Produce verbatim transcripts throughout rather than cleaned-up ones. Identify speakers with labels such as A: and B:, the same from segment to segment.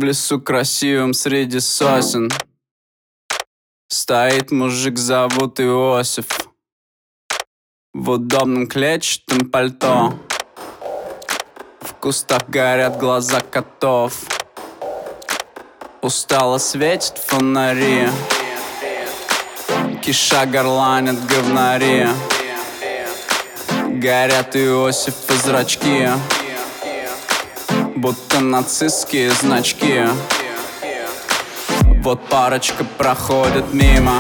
A: В лесу красивым среди сосен стоит мужик, зовут Иосиф, в удобном клетчатом пальто. В кустах горят глаза котов, устало светят фонари, киша горланят говнари. Горят Иосифа зрачки, будто нацистские значки. Вот парочка проходит мимо,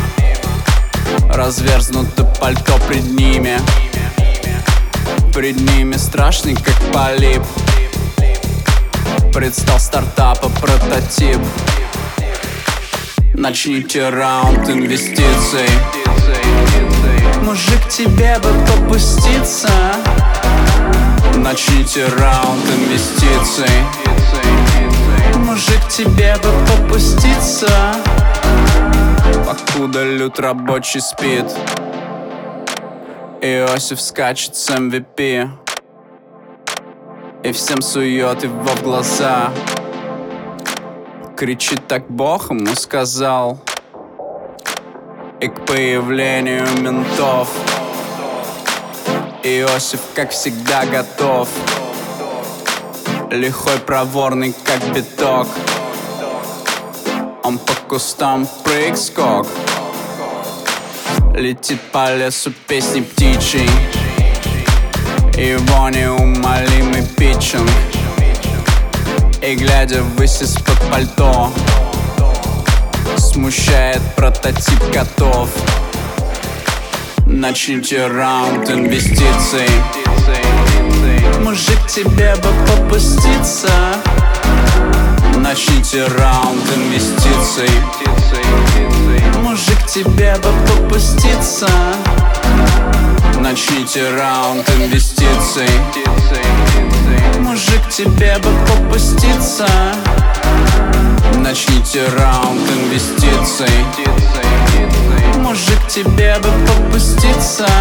A: разверзнуто пальто пред ними. Пред ними страшный, как полип, предстал стартапа прототип. Начните раунд инвестиций. Мужик, тебе бы попуститься. Начните раунд инвестиций. Мужик, тебе бы попуститься. Покуда люд рабочий спит, Иосиф скачет с эм ви пи и всем сует его в глаза. Кричит, так Бог ему сказал. И к появлению ментов Иосиф, как всегда, готов. Лихой, проворный, как биток. Он по кустам прыг-скок, летит по лесу песней птичьей. Его неумолимый питчинг, и глядя ввысь из-под пальто, смущает прототип котов. Начните раунд инвестиций. Мужик, тебе бы попуститься. Начните раунд инвестиций. Мужик, тебе бы попуститься. Начните раунд инвестиций. Мужик, тебе бы попуститься. Начните раунд инвестиций. Мужик, тебе бы попуститься.